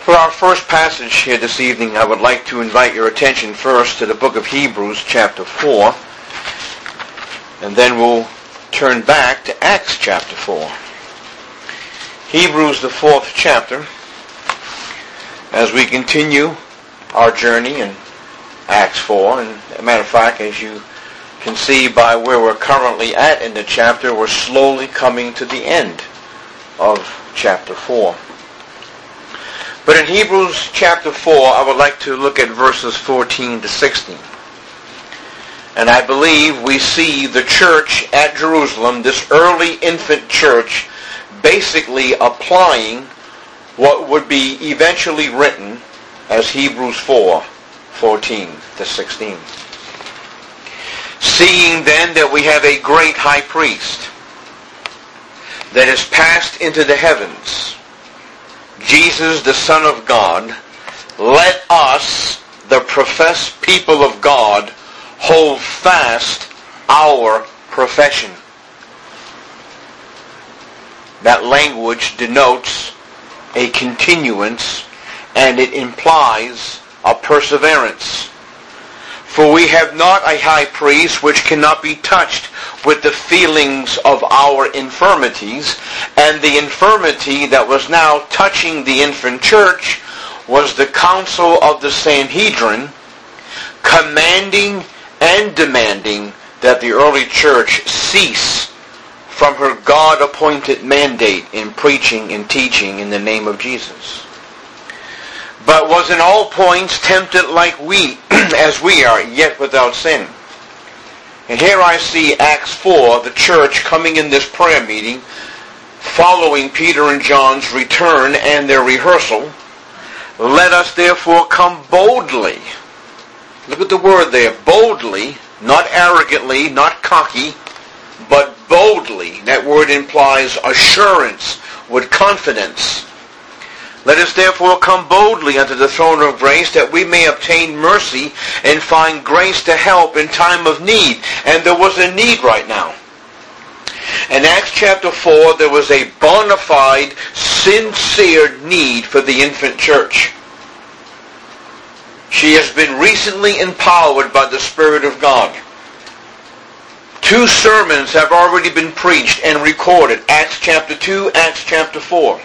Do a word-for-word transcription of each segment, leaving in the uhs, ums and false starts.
For our first passage here this evening, I would like to invite your attention first to the book of Hebrews, chapter four, and then we'll turn back to Acts chapter four. Hebrews, the fourth chapter, as we continue our journey in Acts four. And as a matter of fact, as you can see by where we're currently at in the chapter, we're slowly coming to the end of chapter four. But in Hebrews chapter four, I would like to look at verses fourteen to sixteen. And I believe we see the church at Jerusalem, this early infant church, basically applying what would be eventually written as Hebrews four, fourteen to sixteen. Seeing then that we have a great high priest that is passed into the heavens, Jesus, the Son of God, let us, the professed people of God, hold fast our profession. That language denotes a continuance, and it implies a perseverance. For we have not a high priest which cannot be touched with the feelings of our infirmities, and the infirmity that was now touching the infant church was the council of the Sanhedrin, commanding and demanding that the early church cease from her God-appointed mandate in preaching and teaching in the name of Jesus, but was in all points tempted like we, as we are, yet without sin. And here I see Acts four, the church coming in this prayer meeting, following Peter and John's return and their rehearsal. Let us therefore come boldly. Look at the word there, boldly, not arrogantly, not cocky, but boldly. That word implies assurance with confidence. Let us therefore come boldly unto the throne of grace, that we may obtain mercy and find grace to help in time of need. And there was a need right now. In Acts chapter four, there was a bona fide, sincere need for the infant church. She has been recently empowered by the Spirit of God. Two sermons have already been preached and recorded. Acts chapter two, Acts chapter four.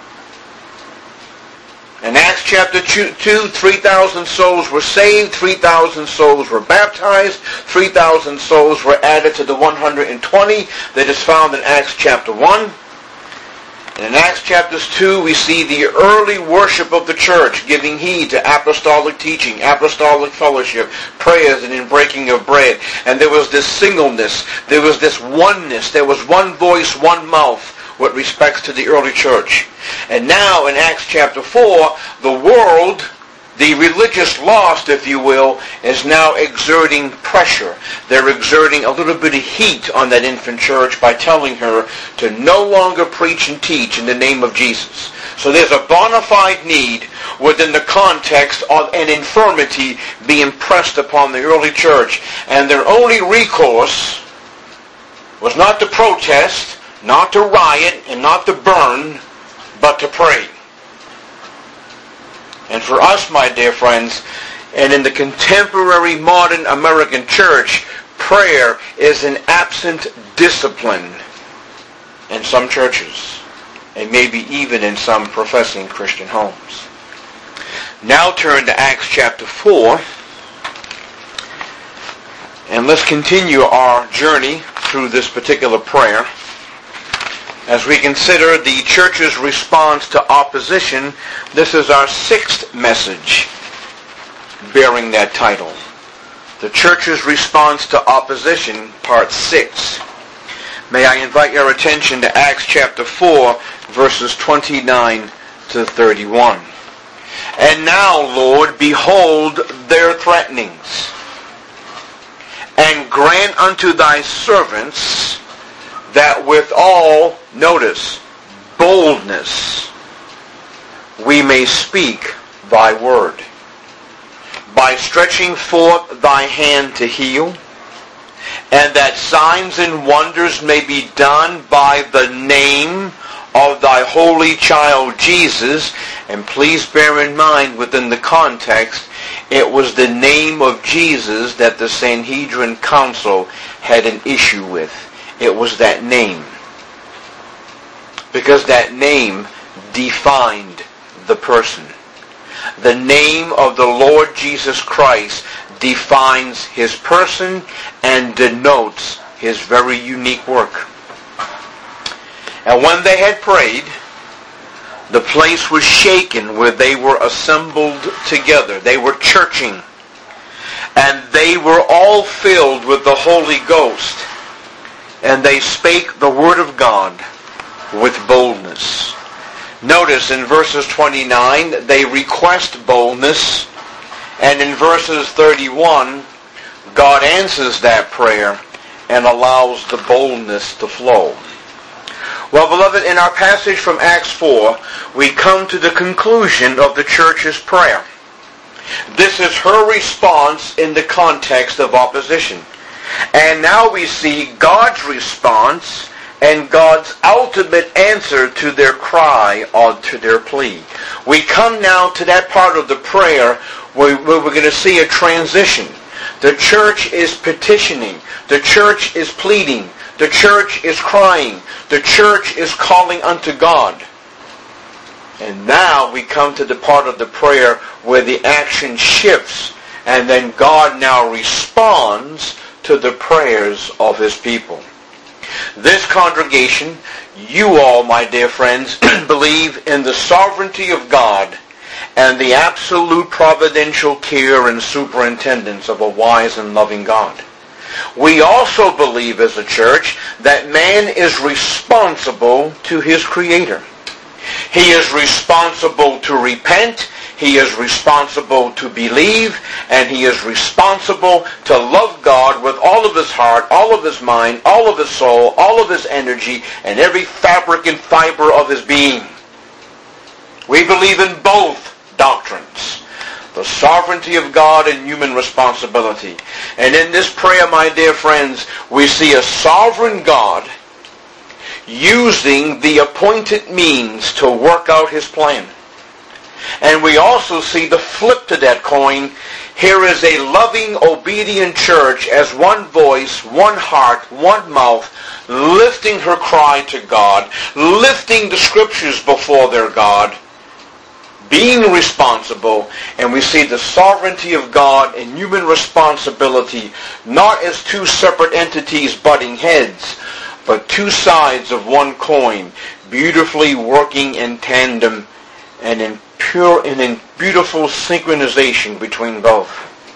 In Acts chapter two, three thousand souls were saved, three thousand souls were baptized, three thousand souls were added to the one hundred twenty that is found in Acts chapter one. And in Acts chapter two, we see the early worship of the church, giving heed to apostolic teaching, apostolic fellowship, prayers, and in breaking of bread. And there was this singleness, there was this oneness, there was one voice, one mouth, with respects to the early church. And now in Acts chapter four, the world, the religious lost, if you will, is now exerting pressure. They're exerting a little bit of heat on that infant church by telling her to no longer preach and teach in the name of Jesus. So there's a bona fide need within the context of an infirmity being pressed upon the early church. And their only recourse was not to protest, not to riot, and not to burn, but to pray. And for us, my dear friends, and in the contemporary modern American church, prayer is an absent discipline in some churches, and maybe even in some professing Christian homes. Now turn to Acts chapter four, and let's continue our journey through this particular prayer. As we consider the church's response to opposition, this is our sixth message bearing that title. The church's response to opposition, part six. May I invite your attention to Acts chapter four, verses twenty-nine to thirty-one. And now, Lord, behold their threatenings, and grant unto thy servants that with all, notice, boldness, we may speak thy word, by stretching forth thy hand to heal, and that signs and wonders may be done by the name of thy holy child Jesus. And please bear in mind, within the context, it was the name of Jesus that the Sanhedrin Council had an issue with. It was that name. Because that name defined the person. The name of the Lord Jesus Christ defines his person and denotes his very unique work. And when they had prayed, the place was shaken where they were assembled together. They were churching. And they were all filled with the Holy Ghost. And they spake the word of God with boldness. Notice in verses twenty-nine, they request boldness. And in verses thirty-one, God answers that prayer and allows the boldness to flow. Well, beloved, in our passage from Acts four, we come to the conclusion of the church's prayer. This is her response in the context of opposition. And now we see God's response and God's ultimate answer to their cry or to their plea. We come now to that part of the prayer where we're going to see a transition. The church is petitioning. The church is pleading. The church is crying. The church is calling unto God. And now we come to the part of the prayer where the action shifts, and then God now responds to the prayers of his people. This congregation, you all, my dear friends, believe in the sovereignty of God and the absolute providential care and superintendence of a wise and loving God. We also believe as a church that man is responsible to his Creator. He is responsible to repent, he is responsible to believe, and he is responsible to love God with all of his heart, all of his mind, all of his soul, all of his energy, and every fabric and fiber of his being. We believe in both doctrines. The sovereignty of God and human responsibility. And in this prayer, my dear friends, we see a sovereign God using the appointed means to work out his plan. And we also see the flip to that coin. Here is a loving, obedient church as one voice, one heart, one mouth, lifting her cry to God, lifting the scriptures before their God, being responsible, and we see the sovereignty of God and human responsibility not as two separate entities butting heads, but two sides of one coin, beautifully working in tandem and in pure and in beautiful synchronization between both.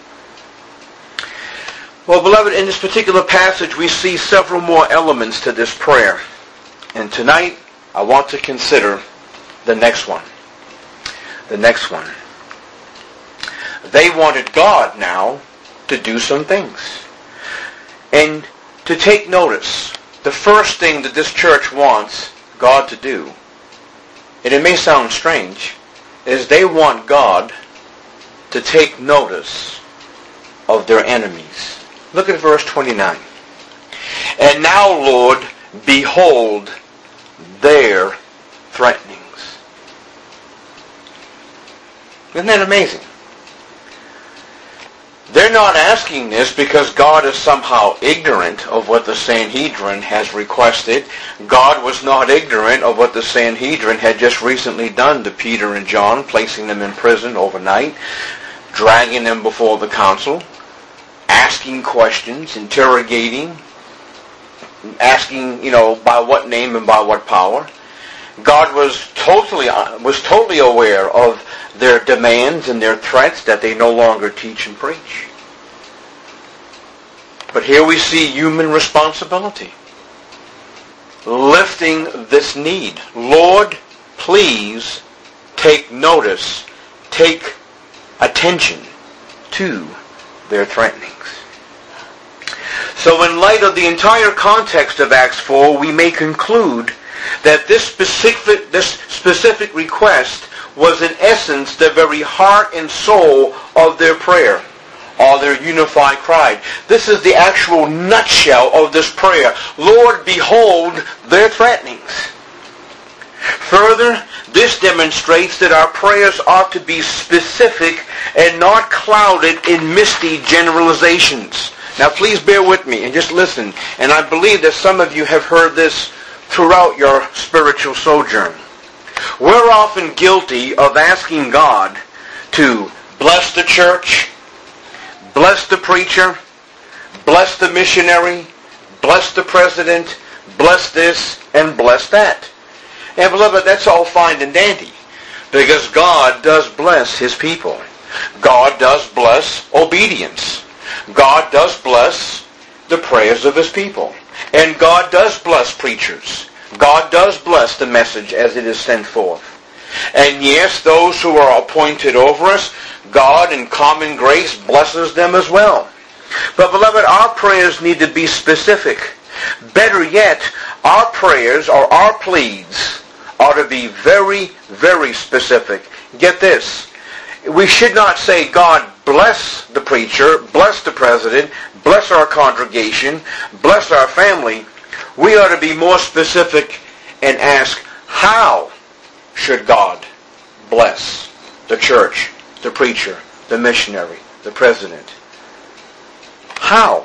Well, beloved, in this particular passage we see several more elements to this prayer. And tonight I want to consider the next one. The next one. They wanted God now to do some things. And to take notice, the first thing that this church wants God to do, and it may sound strange, is they want God to take notice of their enemies. Look at verse twenty-nine. And now, Lord, behold their threatenings. Isn't that amazing? They're not asking this because God is somehow ignorant of what the Sanhedrin has requested. God was not ignorant of what the Sanhedrin had just recently done to Peter and John, placing them in prison overnight, dragging them before the council, asking questions, interrogating, asking, you know, by what name and by what power. God was totally was totally aware of their demands and their threats that they no longer teach and preach. But here we see human responsibility. Lifting this need. Lord, please take notice, take attention to their threatenings. So in light of the entire context of Acts four, we may conclude that this specific, this specific request was in essence the very heart and soul of their prayer, or their unified cry. This is the actual nutshell of this prayer. Lord, behold their threatenings. Further, this demonstrates that our prayers ought to be specific and not clouded in misty generalizations. Now please bear with me and just listen. And I believe that some of you have heard this throughout your spiritual sojourn. We're often guilty of asking God to bless the church, bless the preacher, bless the missionary, bless the president, bless this, and bless that. And beloved, that's all fine and dandy, because God does bless His people. God does bless obedience. God does bless the prayers of His people. And God does bless preachers. God does bless the message as it is sent forth. And yes, those who are appointed over us, God in common grace blesses them as well. But beloved, our prayers need to be specific. Better yet, our prayers or our pleas ought to be very, very specific. Get this. We should not say, God bless the preacher, bless the president, bless our congregation, bless our family. We ought to be more specific and ask, how should God bless the church, the preacher, the missionary, the president? How?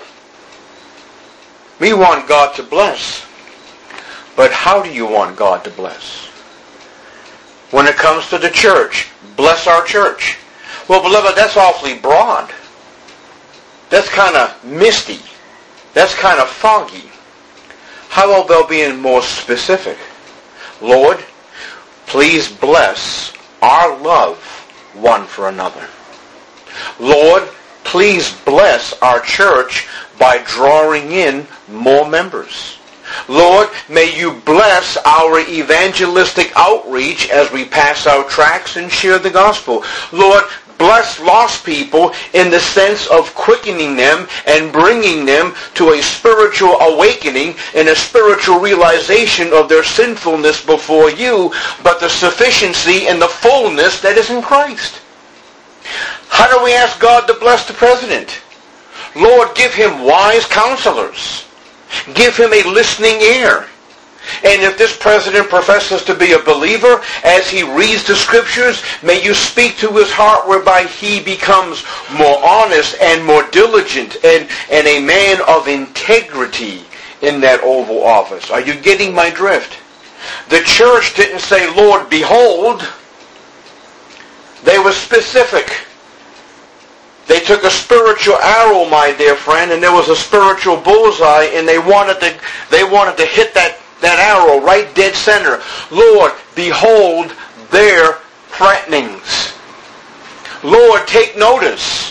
We want God to bless. But how do you want God to bless? When it comes to the church, bless our church. Well, beloved, that's awfully broad. That's kind of misty. That's kind of foggy. How about being more specific? Lord, please bless our love one for another. Lord, please bless our church by drawing in more members. Lord, may you bless our evangelistic outreach as we pass out tracts and share the gospel. Lord, bless lost people in the sense of quickening them and bringing them to a spiritual awakening and a spiritual realization of their sinfulness before you, but the sufficiency and the fullness that is in Christ. How do we ask God to bless the president? Lord, give him wise counselors. Give him a listening ear. And if this president professes to be a believer, as he reads the scriptures, may you speak to his heart whereby he becomes more honest and more diligent and, and a man of integrity in that Oval Office. Are you getting my drift? The church didn't say, Lord, behold. They were specific. They took a spiritual arrow, my dear friend, and there was a spiritual bullseye, and they wanted to they wanted to hit that, that arrow right dead center. Lord, behold their threatenings. Lord, take notice.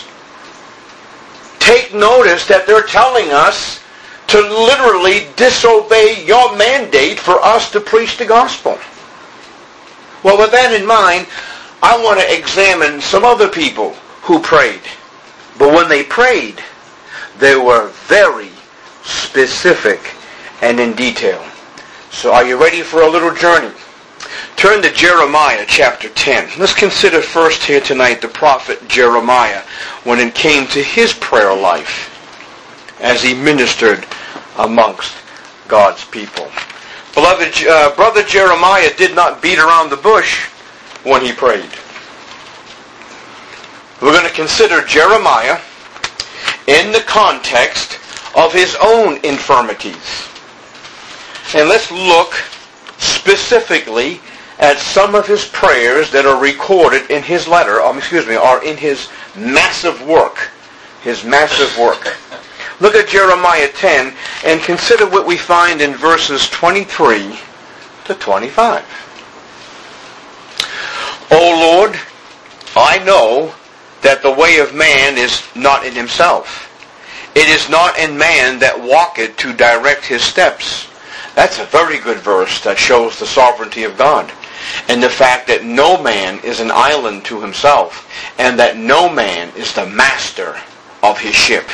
Take notice that they're telling us to literally disobey your mandate for us to preach the gospel. Well, with that in mind, I want to examine some other people who prayed. But when they prayed, they were very specific and in detail. So are you ready for a little journey? Turn to Jeremiah chapter ten. Let's consider first here tonight the prophet Jeremiah when it came to his prayer life as he ministered amongst God's people. Beloved, uh, brother Jeremiah did not beat around the bush when he prayed. We're going to consider Jeremiah in the context of his own infirmities. And let's look specifically at some of his prayers that are recorded in his letter, um, excuse me, are in his massive work. His massive work. Look at Jeremiah ten and consider what we find in verses twenty-three to twenty-five. O Lord, I know that the way of man is not in himself. It is not in man that walketh to direct his steps. That's a very good verse that shows the sovereignty of God and the fact that no man is an island to himself and that no man is the master of his ship.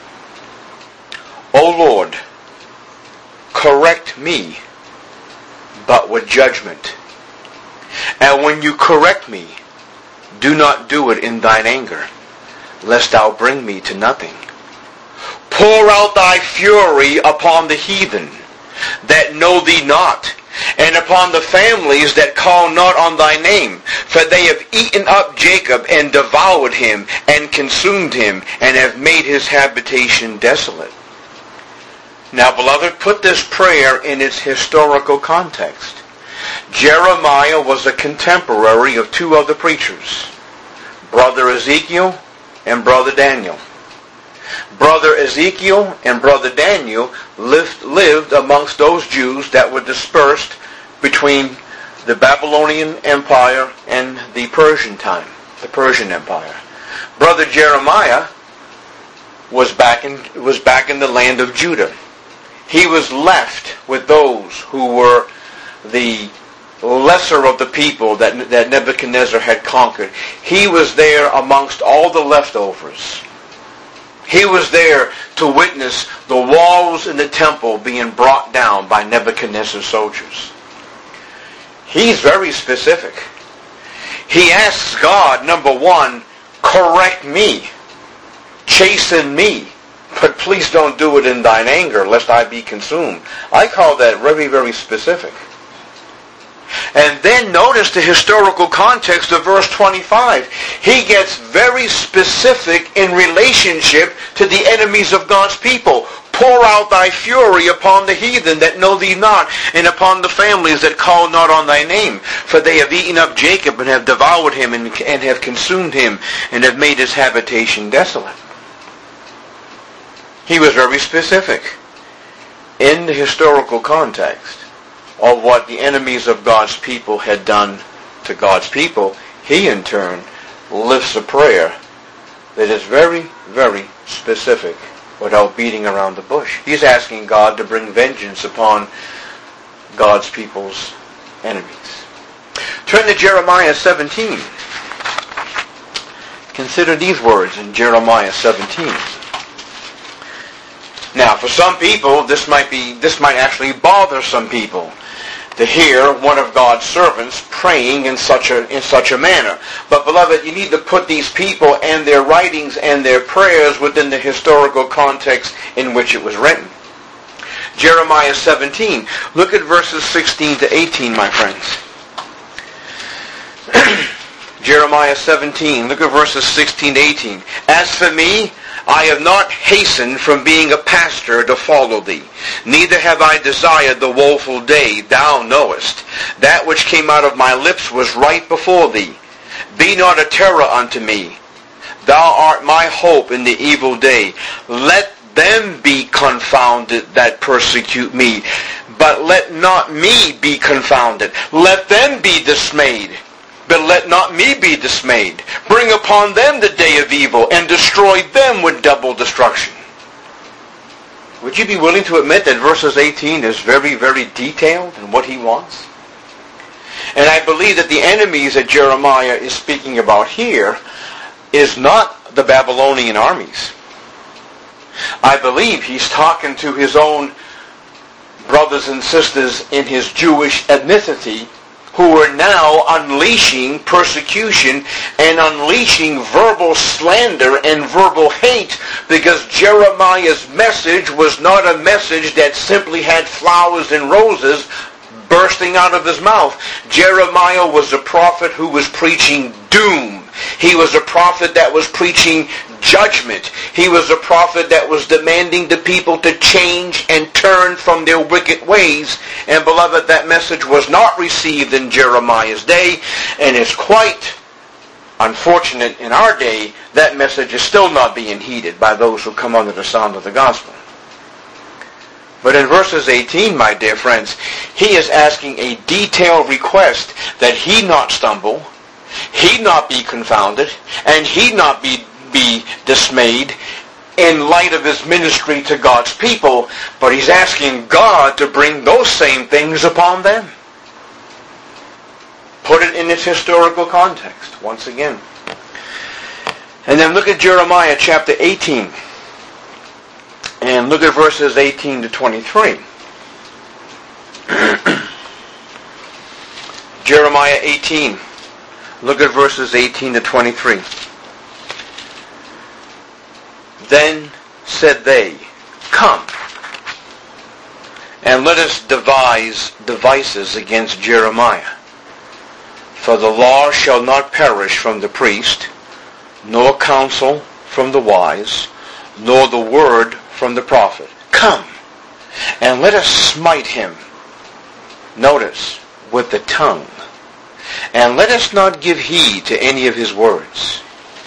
O Lord, correct me, but with judgment. And when you correct me, do not do it in thine anger, lest thou bring me to nothing. Pour out thy fury upon the heathen that know thee not, and upon the families that call not on thy name. For they have eaten up Jacob, and devoured him, and consumed him, and have made his habitation desolate. Now, beloved, put this prayer in its historical context. Jeremiah was a contemporary of two other preachers, Brother Ezekiel and Brother Daniel. Brother Ezekiel and Brother Daniel lived, lived amongst those Jews that were dispersed between the Babylonian Empire and the Persian time, the Persian Empire. Brother Jeremiah was back in, was back in the land of Judah. He was left with those who were the lesser of the people that, that Nebuchadnezzar had conquered. He was there amongst all the leftovers. He was there to witness the walls in the temple being brought down by Nebuchadnezzar's soldiers. He's very specific. He asks God, number one, correct me, chasten me, but please don't do it in thine anger, lest I be consumed. I call that very, very specific. And then notice the historical context of verse twenty-five. He gets very specific in relationship to the enemies of God's people. Pour out thy fury upon the heathen that know thee not, and upon the families that call not on thy name. For they have eaten up Jacob, and have devoured him, and, and have consumed him, and have made his habitation desolate. He was very specific in the historical context of what the enemies of God's people had done to God's people. He, in turn, lifts a prayer that is very, very specific without beating around the bush. He's asking God to bring vengeance upon God's people's enemies. Turn to Jeremiah seventeen. Consider these words in Jeremiah seventeen. Now, for some people, this might be this might actually bother some people to hear one of God's servants praying in such a in such a manner. But beloved, you need to put these people and their writings and their prayers within the historical context in which it was written. Jeremiah seventeen. Look at verses sixteen to eighteen, my friends. Jeremiah seventeen. Look at verses sixteen to eighteen. As for me, I have not hastened from being a pastor to follow thee, neither have I desired the woeful day, thou knowest. That which came out of my lips was right before thee. Be not a terror unto me. Thou art my hope in the evil day. Let them be confounded that persecute me, but let not me be confounded. Let them be dismayed, but let not me be dismayed. Bring upon them the day of evil, and destroy them with double destruction. Would you be willing to admit that verses eighteen is very, very detailed in what he wants? And I believe that the enemies that Jeremiah is speaking about here is not the Babylonian armies. I believe he's talking to his own brothers and sisters in his Jewish ethnicity, who are now unleashing persecution and unleashing verbal slander and verbal hate, because Jeremiah's message was not a message that simply had flowers and roses bursting out of his mouth. Jeremiah was a prophet who was preaching doom. He was a prophet that was preaching judgment. He was a prophet that was demanding the people to change and turn from their wicked ways. And beloved, that message was not received in Jeremiah's day, and is quite unfortunate in our day. That message is still not being heeded by those who come under the sound of the gospel. But in verses eighteen, my dear friends, he is asking a detailed request that he not stumble, he not be confounded, and he not be, be dismayed in light of his ministry to God's people, but he's asking God to bring those same things upon them. Put it in its historical context, once again. And then look at Jeremiah chapter eighteen. And look at verses eighteen to twenty-three. Jeremiah eighteen. Look at verses eighteen to twenty-three. Then said they, Come, And let us devise devices against Jeremiah. For the law shall not perish from the priest, nor counsel from the wise, nor the word from the prophet. Come, and let us smite him, notice, with the tongue, and let us not give heed to any of his words.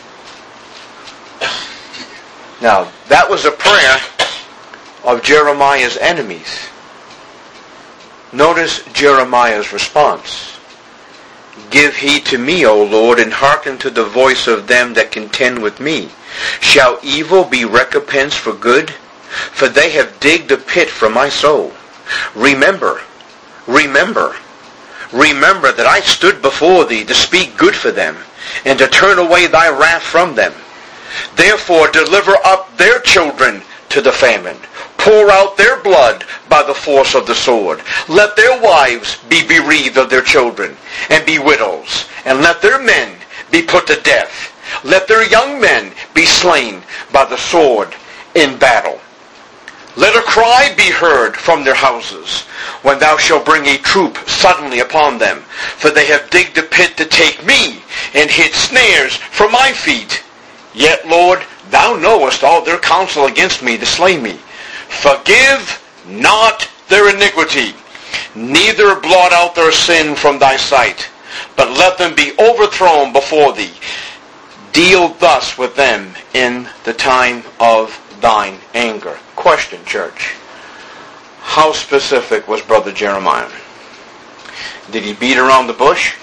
Now, that was a prayer of Jeremiah's enemies. Notice Jeremiah's response. Give heed to me, O Lord, and hearken to the voice of them that contend with me. Shall evil be recompense for good? For they have digged a pit for my soul. Remember, remember, remember that I stood before thee to speak good for them, and to turn away thy wrath from them. Therefore deliver up their children to the famine. Pour out their blood by the force of the sword. Let their wives be bereaved of their children, and be widows. And let their men be put to death. Let their young men be slain by the sword in battle. Let a cry be heard from their houses, when thou shalt bring a troop suddenly upon them. For they have digged a pit to take me, and hid snares for my feet. Yet, Lord, thou knowest all their counsel against me to slay me. Forgive not their iniquity, neither blot out their sin from thy sight, but let them be overthrown before thee. Deal thus with them in the time of thine anger. Question, church. How specific was Brother Jeremiah? Did he beat around the bush?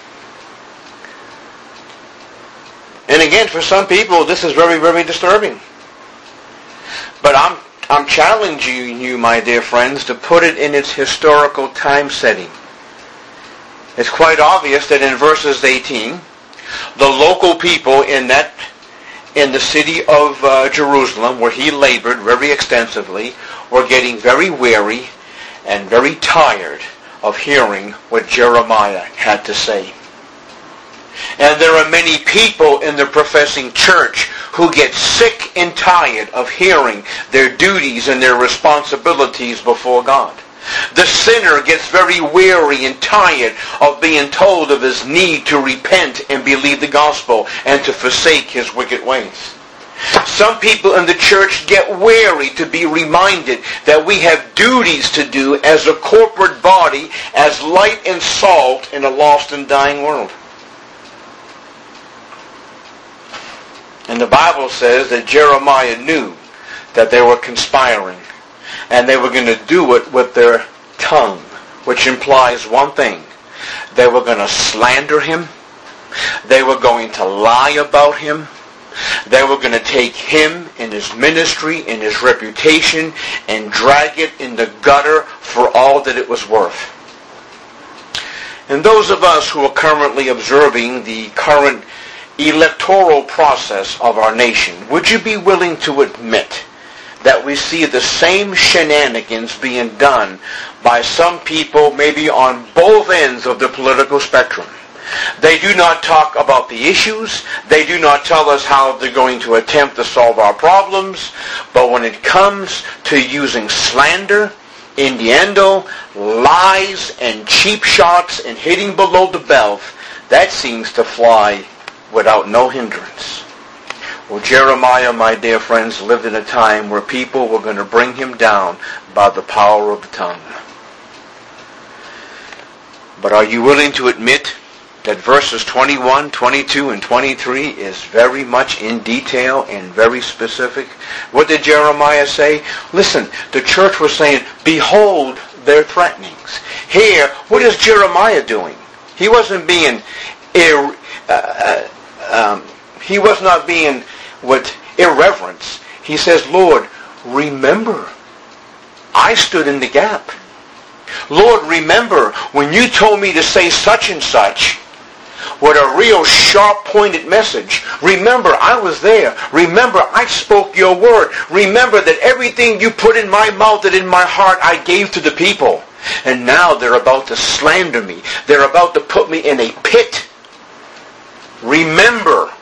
And again, for some people, this is very, very disturbing. But I'm I'm challenging you, my dear friends, to put it in its historical time setting. It's quite obvious that in verses eighteen, the local people in that in the city of uh, Jerusalem, where he labored very extensively, were getting very weary and very tired of hearing what Jeremiah had to say. And there are many people in the professing church who get sick and tired of hearing their duties and their responsibilities before God. The sinner gets very weary and tired of being told of his need to repent and believe the gospel and to forsake his wicked ways. Some people in the church get weary to be reminded that we have duties to do as a corporate body, as light and salt in a lost and dying world. And the Bible says that Jeremiah knew that they were conspiring, and they were going to do it with their tongue, which implies one thing. They were going to slander him. They were going to lie about him. They were going to take him and his ministry and his reputation and drag it in the gutter for all that it was worth. And those of us who are currently observing the current electoral process of our nation, would you be willing to admit that we see the same shenanigans being done by some people maybe on both ends of the political spectrum? They do not talk about the issues. They do not tell us how they're going to attempt to solve our problems. But when it comes to using slander, innuendo, lies, and cheap shots and hitting below the belt, that seems to fly without no hindrance. Well, Jeremiah, my dear friends, lived in a time where people were going to bring him down by the power of the tongue. But are you willing to admit that verses twenty-one, twenty-two, and twenty-three is very much in detail and very specific? What did Jeremiah say? Listen, the church was saying, behold their threatenings. Here, what is Jeremiah doing? He wasn't being ir- uh, um, he was not being with irreverence. He says, Lord, remember, I stood in the gap. Lord, remember when you told me to say such and such with a real sharp-pointed message. Remember, I was there. Remember, I spoke your word. Remember that everything you put in my mouth and in my heart, I gave to the people. And now they're about to slander me. They're about to put me in a pit. Remember.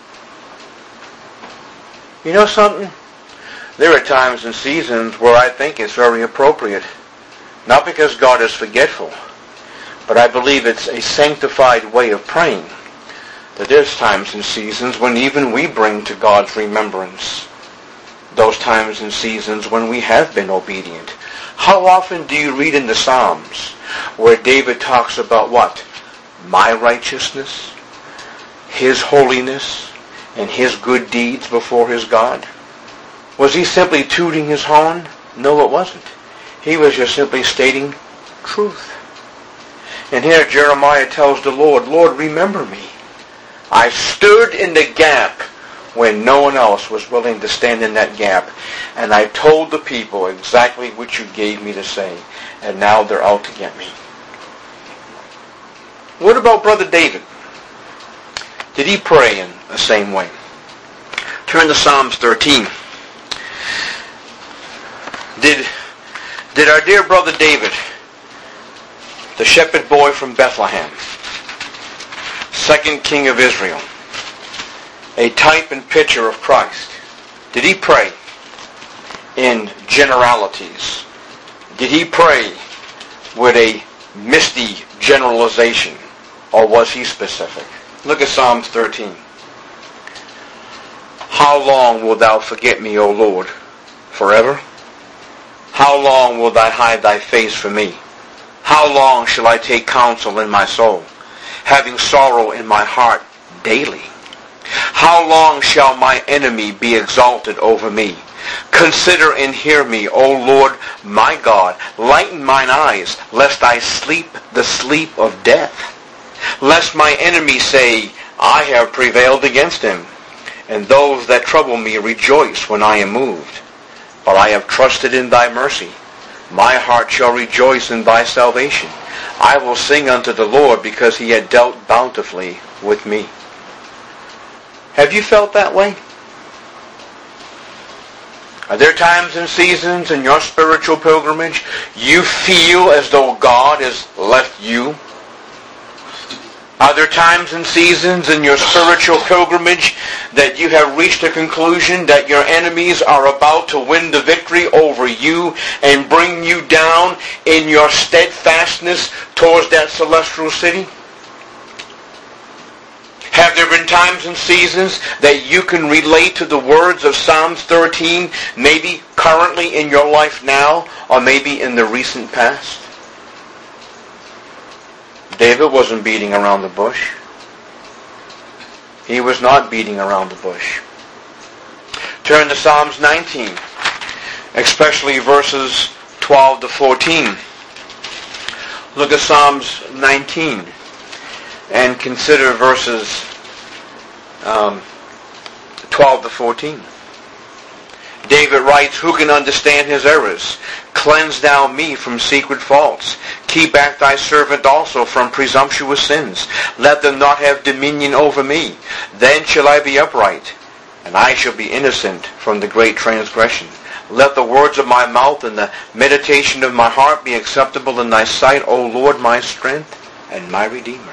You know something? There are times and seasons where I think it's very appropriate Not because God is forgetful, but I believe it's a sanctified way of praying. That there's times and seasons when even we bring to God's remembrance those times and seasons when we have been obedient. How often do you read in the Psalms where David talks about what? My righteousness, his holiness, and his good deeds before his God? Was he simply tooting his horn? No, it wasn't. He was just simply stating truth. And here Jeremiah tells the Lord, Lord, remember me. I stood in the gap when no one else was willing to stand in that gap. And I told the people exactly what you gave me to say. And now they're out to get me. What about Brother David? Did he pray in the same way? Turn to Psalms thirteen. Did, did our dear brother David, the shepherd boy from Bethlehem, second king of Israel, a type and picture of Christ, did he pray in generalities? Did he pray with a misty generalization? Or was he specific? Look at Psalms thirteen. How long wilt thou forget me, O Lord? Forever? How long wilt thou hide thy face from me? How long shall I take counsel in my soul, having sorrow in my heart daily? How long shall my enemy be exalted over me? Consider and hear me, O Lord my God. Lighten mine eyes, lest I sleep the sleep of death. Lest my enemy say, I have prevailed against him. And those that trouble me rejoice when I am moved. But I have trusted in thy mercy. My heart shall rejoice in thy salvation. I will sing unto the Lord because he had dealt bountifully with me. Have you felt that way? Are there times and seasons in your spiritual pilgrimage you feel as though God has left you? Are there times and seasons in your spiritual pilgrimage that you have reached a conclusion that your enemies are about to win the victory over you and bring you down in your steadfastness towards that celestial city? Have there been times and seasons that you can relate to the words of Psalms thirteen, maybe currently in your life now, or maybe in the recent past? David wasn't beating around the bush. He was not beating around the bush. Turn to Psalms nineteen, especially verses twelve to fourteen. Look at Psalms nineteen and consider verses um, twelve to fourteen. David writes, who can understand his errors? Cleanse thou me from secret faults. Keep back thy servant also from presumptuous sins. Let them not have dominion over me. Then shall I be upright, and I shall be innocent from the great transgression. Let the words of my mouth and the meditation of my heart be acceptable in thy sight, O Lord, my strength and my Redeemer.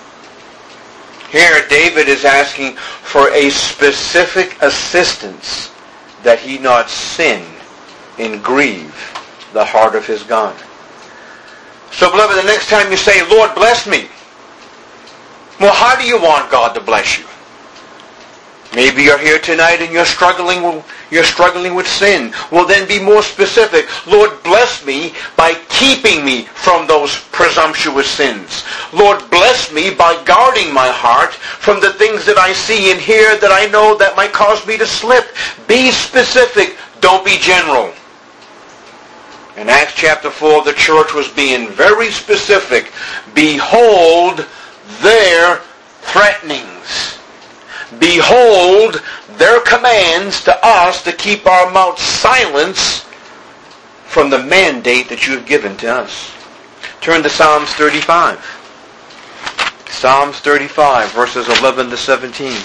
Here David is asking for a specific assistance that he not sin and grieve the heart of his God. So beloved, the next time you say, Lord, bless me. Well, how do you want God to bless you? Maybe you're here tonight and you're struggling with, you're struggling with sin. Well, then be more specific. Lord, bless me by keeping me from those presumptuous sins. Lord, bless me by guarding my heart from the things that I see and hear that I know that might cause me to slip. Be specific. Don't be general. In Acts chapter four, the church was being very specific. Behold their threatenings. Behold their commands to us to keep our mouths silent from the mandate that you have given to us. Turn to Psalms thirty-five. Psalms thirty-five, verses eleven to seventeen.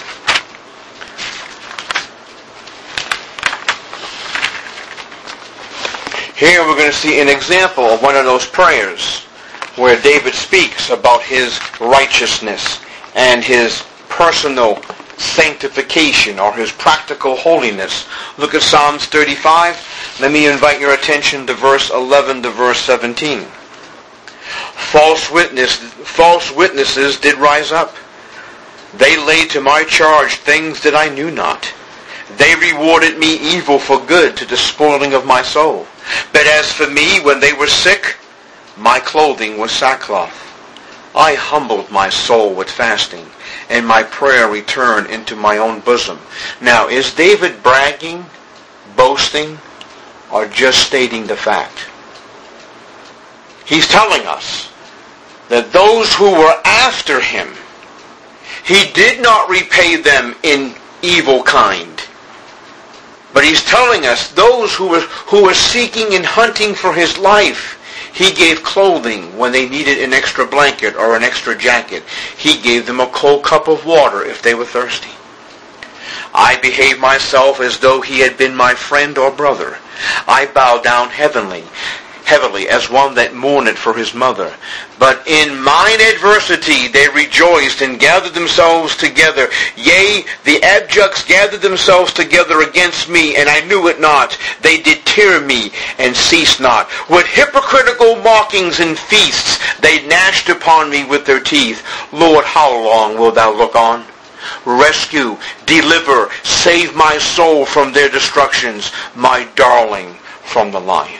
Here we're going to see an example of one of those prayers where David speaks about his righteousness and his personal sanctification or his practical holiness. Look at Psalms thirty-five. Let me invite your attention to verse eleven to verse seventeen. False witness, false witnesses did rise up. They laid to my charge things that I knew not. They rewarded me evil for good to the spoiling of my soul. But as for me, when they were sick, my clothing was sackcloth. I humbled my soul with fasting, and my prayer returned into my own bosom. Now, is David bragging, boasting, or just stating the fact? He's telling us that those who were after him, he did not repay them in evil kind. But he's telling us those who were, who were seeking and hunting for his life, he gave clothing when they needed an extra blanket or an extra jacket. He gave them a cold cup of water if they were thirsty. I behaved myself as though he had been my friend or brother. I bowed down heavenly, heavily as one that mourneth for his mother. But in mine adversity they rejoiced and gathered themselves together. Yea, the abjects gathered themselves together against me, and I knew it not. They did tear me and ceased not. With hypocritical mockings and feasts they gnashed upon me with their teeth. Lord, how long wilt thou look on? Rescue, deliver, save my soul from their destructions, my darling from the lion.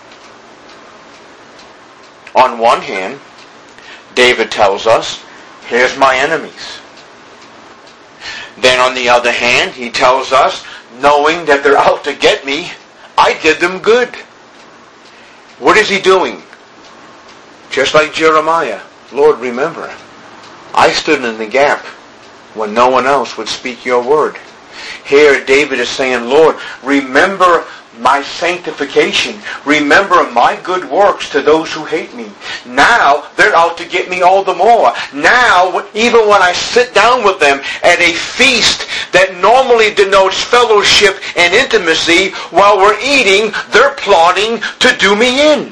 On one hand, David tells us, here's my enemies. Then on the other hand, he tells us, knowing that they're out to get me, I did them good. What is he doing? Just like Jeremiah, Lord, remember, I stood in the gap when no one else would speak your word. Here David is saying, Lord, remember my sanctification. Remember my good works to those who hate me. Now they're out to get me all the more. Now, even when I sit down with them at a feast that normally denotes fellowship and intimacy, while we're eating, they're plotting to do me in.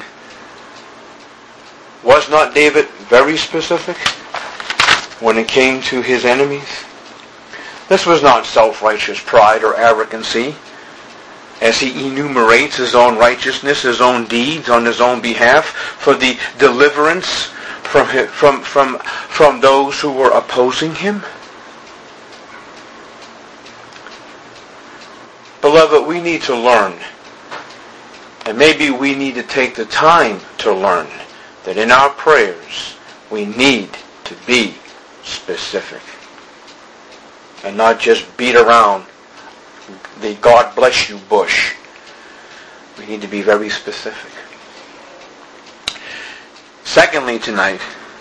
Was not David very specific when it came to his enemies? This was not self-righteous pride or arrogancy, as he enumerates his own righteousness, his own deeds on his own behalf for the deliverance from him, from from from those who were opposing him. Beloved, we need to learn, and maybe we need to take the time to learn, that in our prayers we need to be specific and not just beat around the God bless you bush. We need to be very specific. Secondly, tonight,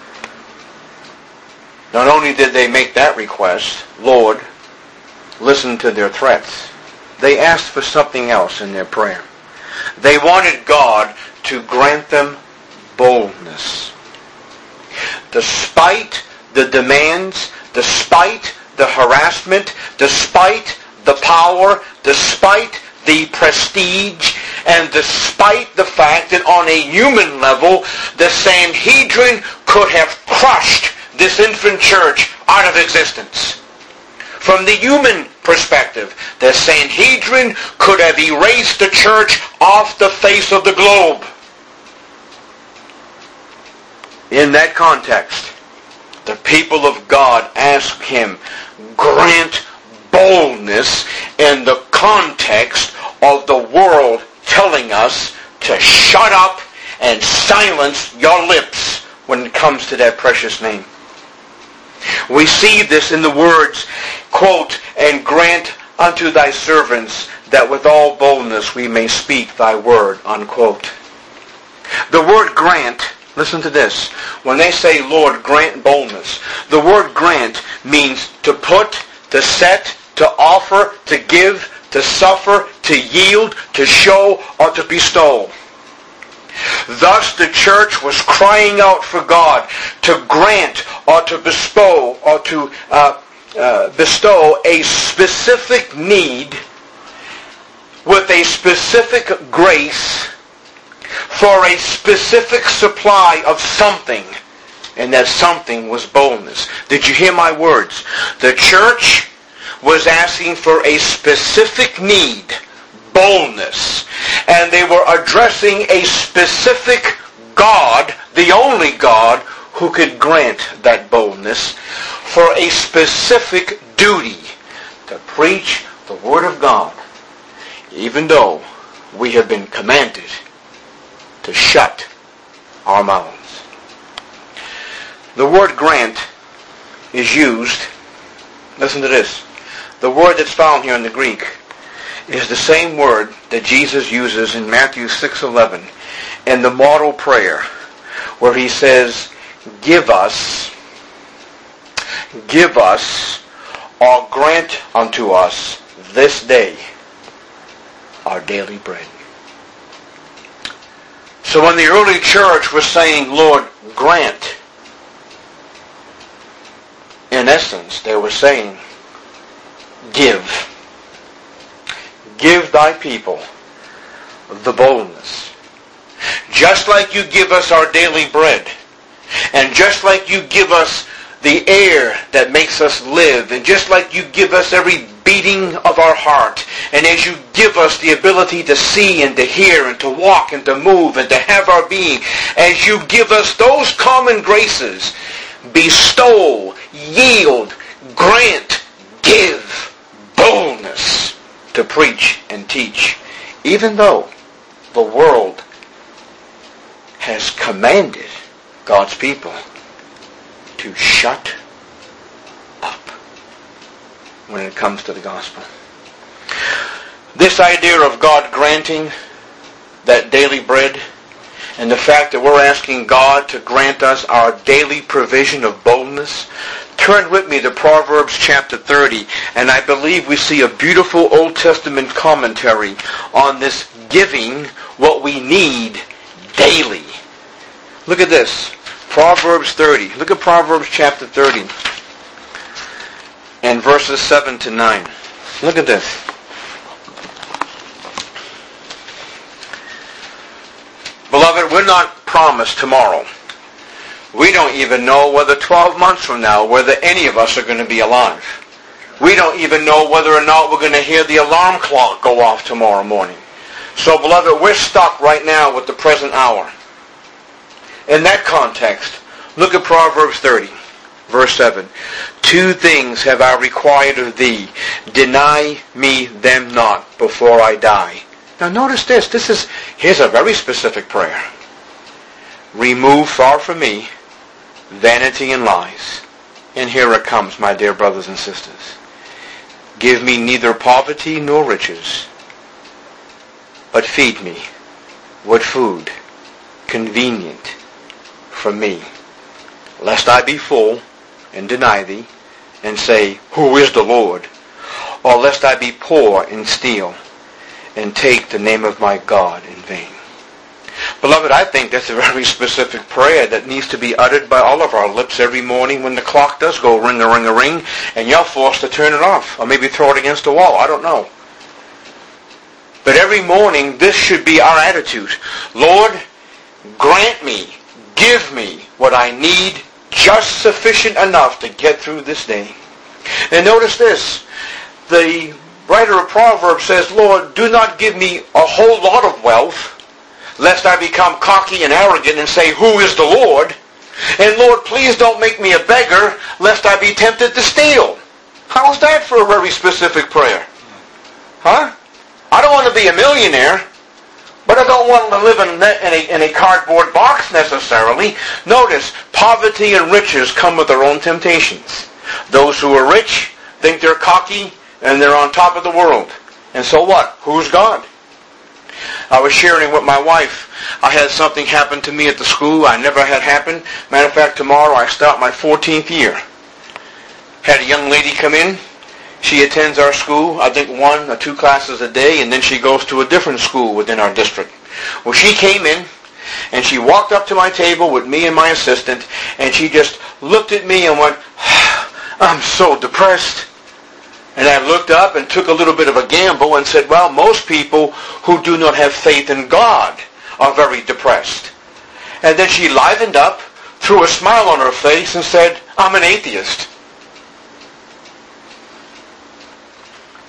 not only did they make that request, Lord, listen to their threats, they asked for something else in their prayer. They wanted God to grant them boldness. Despite the demands, despite the harassment, despite the power, despite the prestige, and despite the fact that on a human level, the Sanhedrin could have crushed this infant church out of existence. From the human perspective, the Sanhedrin could have erased the church off the face of the globe. In that context, the people of God asked him, grant boldness in the context of the world telling us to shut up and silence your lips when it comes to that precious name. We see this in the words, quote, and grant unto thy servants that with all boldness we may speak thy word, unquote. The word grant, listen to this. When they say, Lord, grant boldness, the word grant means to put, to set, to offer, to give, to suffer, to yield, to show, or to bestow. Thus the church was crying out for God to grant or to bestow or to uh, uh, bestow a specific need with a specific grace for a specific supply of something, and that something was boldness. Did you hear my words? The church was asking for a specific need, boldness. And they were addressing a specific God, the only God who could grant that boldness, for a specific duty to preach the Word of God, even though we have been commanded to shut our mouths. The word grant is used, listen to this, the word that's found here in the Greek is the same word that Jesus uses in Matthew six eleven in the model prayer, where he says, give us, give us, or grant unto us this day our daily bread. So when the early church was saying, Lord, grant, in essence, they were saying, give. Give thy people the boldness. Just like you give us our daily bread, and just like you give us the air that makes us live, and just like you give us every beating of our heart, and as you give us the ability to see and to hear and to walk and to move and to have our being, as you give us those common graces, bestow, yield, grant, give boldness to preach and teach, even though the world has commanded God's people to shut up when it comes to the gospel. This idea of God granting that daily bread, and the fact that we're asking God to grant us our daily provision of boldness. Turn with me to Proverbs chapter thirty, and I believe we see a beautiful Old Testament commentary on this giving what we need daily. Look at this. Proverbs thirty. Look at Proverbs chapter thirty and verses seven to nine. Look at this. Beloved, we're not promised tomorrow. We don't even know whether twelve months from now, whether any of us are going to be alive. We don't even know whether or not we're going to hear the alarm clock go off tomorrow morning. So, beloved, we're stuck right now with the present hour. In that context, look at Proverbs thirty, verse seven. Two things have I required of thee. Deny me them not before I die. Now notice this. This is, here's a very specific prayer. Remove far from me vanity and lies. And here it comes, my dear brothers and sisters. Give me neither poverty nor riches, but feed me with food convenient for me, lest I be full and deny thee, and say, who is the Lord? Or lest I be poor and steal, and take the name of my God in vain. Beloved, I think that's a very specific prayer that needs to be uttered by all of our lips every morning when the clock does go ring-a-ring-a-ring, and you're forced to turn it off, or maybe throw it against the wall. I don't know. But every morning, this should be our attitude. Lord, grant me, give me what I need, just sufficient enough to get through this day. And notice this. The writer of Proverbs says, Lord, do not give me a whole lot of wealth, lest I become cocky and arrogant and say, who is the Lord? And Lord, please don't make me a beggar, lest I be tempted to steal. How's that for a very specific prayer? Huh? I don't want to be a millionaire, but I don't want to live in a, in a cardboard box necessarily. Notice, poverty and riches come with their own temptations. Those who are rich think they're cocky and they're on top of the world. And so what? Who's God? I was sharing with my wife. I had something happen to me at the school I never had happen. Matter of fact, tomorrow I start my fourteenth year. Had a young lady come in. She attends our school, I think one or two classes a day, and then she goes to a different school within our district. Well, she came in, and she walked up to my table with me and my assistant, and she just looked at me and went, I'm so depressed. And I looked up and took a little bit of a gamble and said, well, most people who do not have faith in God are very depressed. And then she livened up, threw a smile on her face, and said, I'm an atheist.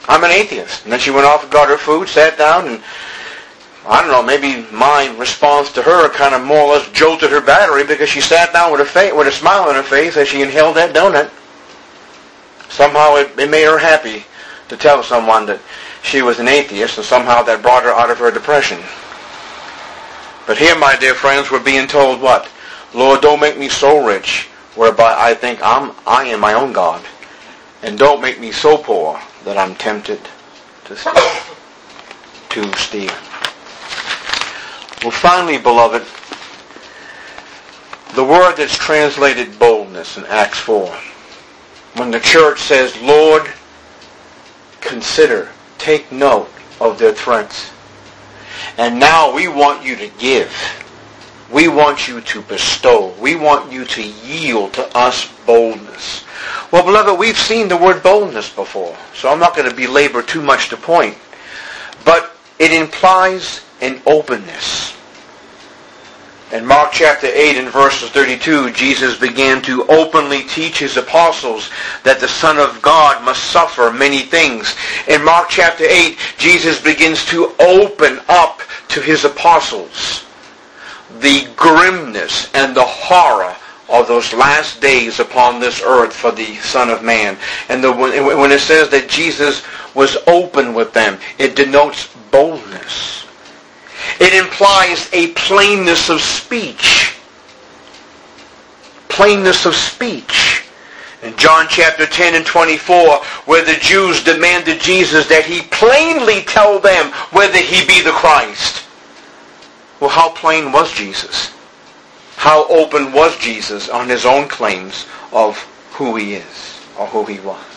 I'm an atheist. And then she went off and got her food, sat down, and I don't know, maybe my response to her kind of more or less jolted her battery because she sat down with a, fa- with a smile on her face as she inhaled that donut. Somehow it, it made her happy to tell someone that she was an atheist, and somehow that brought her out of her depression. But here, my dear friends, we're being told what? Lord, don't make me so rich whereby I think I'm, I am my own God. And don't make me so poor that I'm tempted to steal. To steal. Well, finally, beloved, the word that's translated boldness in Acts four, when the church says, Lord, consider, take note of their threats. And now we want you to give. We want you to bestow. We want you to yield to us boldness. Well, beloved, we've seen the word boldness before, so I'm not going to belabor too much the point. But it implies an openness. In Mark chapter eight and verses thirty-two, Jesus began to openly teach his apostles that the Son of God must suffer many things. In Mark chapter eight, Jesus begins to open up to his apostles the grimness and the horror of those last days upon this earth for the Son of Man. And the, when it says that Jesus was open with them, it denotes boldness. It implies a plainness of speech. Plainness of speech. In John chapter ten and twenty-four, where the Jews demanded Jesus that he plainly tell them whether he be the Christ. Well, how plain was Jesus? How open was Jesus on his own claims of who he is or who he was?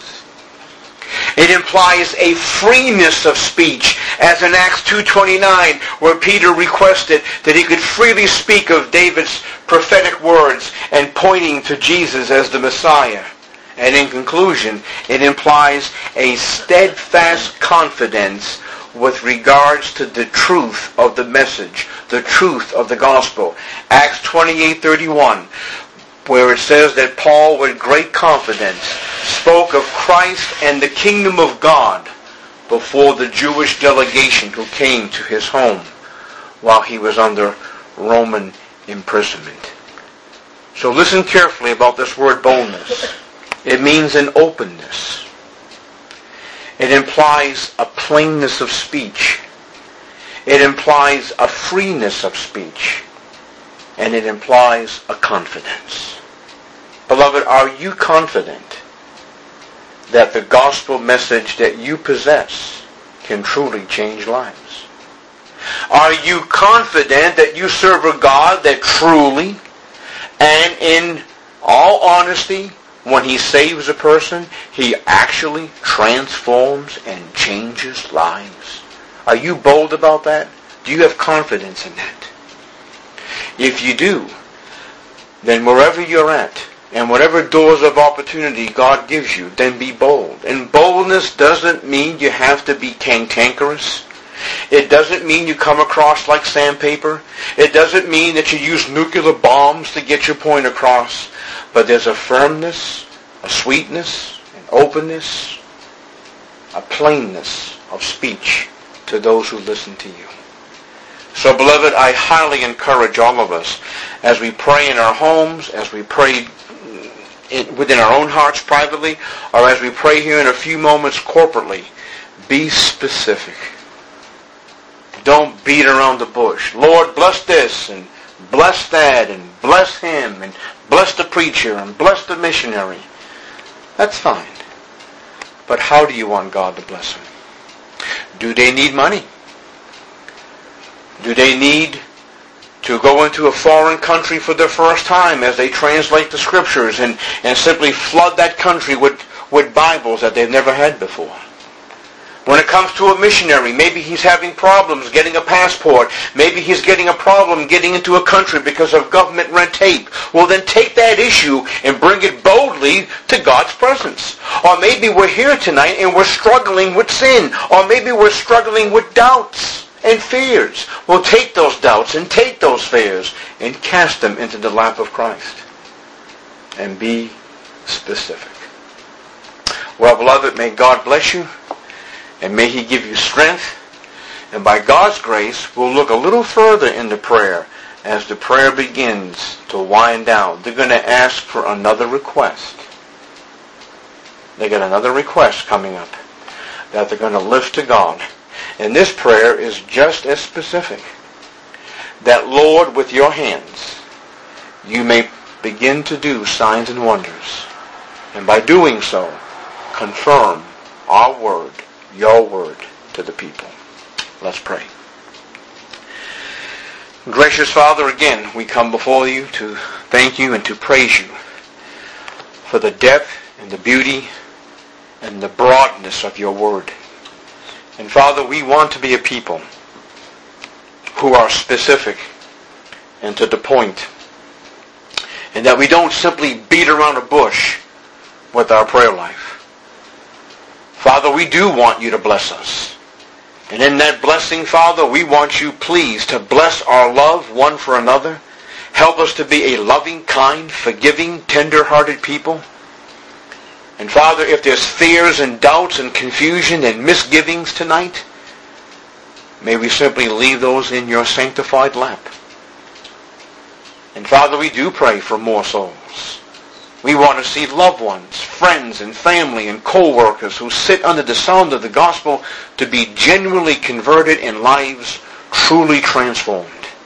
It implies a freeness of speech, as in Acts two twenty-nine, where Peter requested that he could freely speak of David's prophetic words and pointing to Jesus as the Messiah. And in conclusion, it implies a steadfast confidence with regards to the truth of the message, the truth of the gospel. Acts twenty-eight thirty-one, where it says that Paul with great confidence spoke of Christ and the kingdom of God before the Jewish delegation who came to his home while he was under Roman imprisonment. So listen carefully about this word boldness. It means an openness. It implies a plainness of speech. It implies a freeness of speech. And it implies a confidence. Beloved, are you confident that the gospel message that you possess can truly change lives? Are you confident that you serve a God that truly and in all honesty, when he saves a person, he actually transforms and changes lives? Are you bold about that? Do you have confidence in that? If you do, then wherever you're at, and whatever doors of opportunity God gives you, then be bold. And boldness doesn't mean you have to be cantankerous. It doesn't mean you come across like sandpaper. It doesn't mean that you use nuclear bombs to get your point across. But there's a firmness, a sweetness, an openness, a plainness of speech to those who listen to you. So, beloved, I highly encourage all of us, as we pray in our homes, as we pray in, within our own hearts privately, or as we pray here in a few moments corporately, be specific. Don't beat around the bush. Lord, bless this, and bless that, and bless him, and bless the preacher, and bless the missionary. That's fine. But how do you want God to bless them? Do they need money? Do they need to go into a foreign country for the first time as they translate the scriptures and, and simply flood that country with, with Bibles that they've never had before? When it comes to a missionary, maybe he's having problems getting a passport. Maybe he's getting a problem getting into a country because of government red tape. Well, then take that issue and bring it boldly to God's presence. Or maybe we're here tonight and we're struggling with sin. Or maybe we're struggling with doubts and fears. Well, take those doubts and take those fears and cast them into the lap of Christ. And be specific. Well, beloved, may God bless you. And may He give you strength. And by God's grace, we'll look a little further into prayer as the prayer begins to wind down. They're going to ask for another request. They got another request coming up that they're going to lift to God. And this prayer is just as specific. That, Lord, with your hands, you may begin to do signs and wonders. And by doing so, confirm our word, your word, to the people. Let's pray. Gracious Father, again, we come before you to thank you and to praise you for the depth and the beauty and the broadness of your word. And Father, we want to be a people who are specific and to the point, and that we don't simply beat around a bush with our prayer life. Father, we do want you to bless us. And in that blessing, Father, we want you, please, to bless our love one for another. Help us to be a loving, kind, forgiving, tender-hearted people. And Father, if there's fears and doubts and confusion and misgivings tonight, may we simply leave those in your sanctified lap. And Father, we do pray for more souls. We want to see loved ones, friends and family and co-workers who sit under the sound of the gospel to be genuinely converted and lives truly transformed.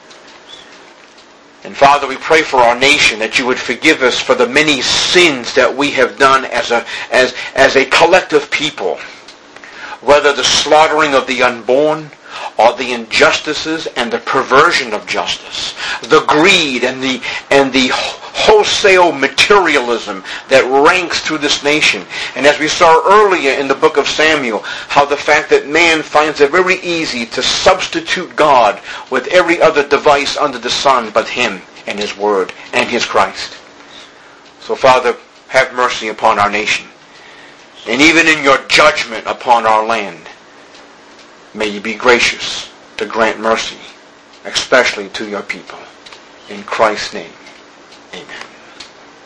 And Father, we pray for our nation that you would forgive us for the many sins that we have done as a, as, as a collective people. Whether the slaughtering of the unborn, or the injustices and the perversion of justice, the greed and the and the wholesale materialism that ranks through this nation. And as we saw earlier in the book of Samuel, how the fact that man finds it very easy to substitute God with every other device under the sun but Him and His Word and His Christ. So Father, have mercy upon our nation. And even in your judgment upon our land, may you be gracious to grant mercy, especially to your people. In Christ's name, amen.